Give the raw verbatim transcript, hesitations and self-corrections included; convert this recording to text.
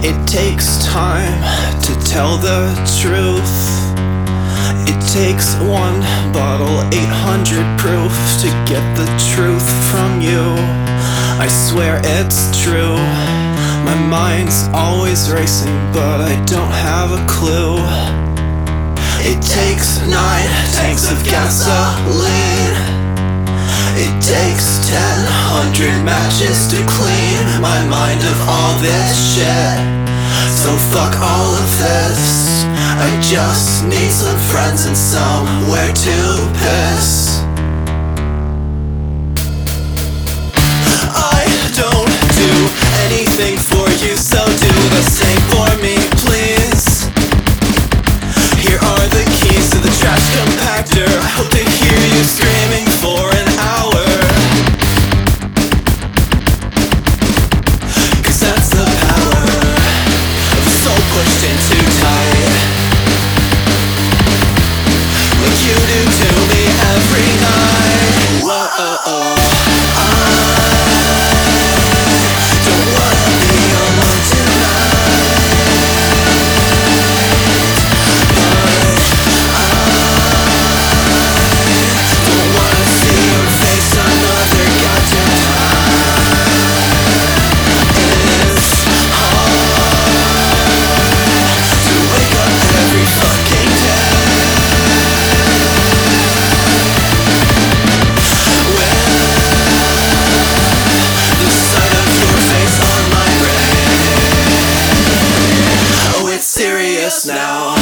It takes time to tell the truth. It takes one bottle, eight hundred proof to get the truth from you. I swear it's true. My mind's always racing, but I don't have a clue. It takes nine tanks of gasoline. It takes ten hundred matches to clean my mind of all this shit. So fuck all of this. I just need some friends and somewhere to piss. I don't do anything for you, so do the same for me, please. Here are the keys to the trash compactor. I hope to hear you screaming for an hour. Cause that's the power of a soul pushed in too tight, like you do to me every night. Whoa. Serious now.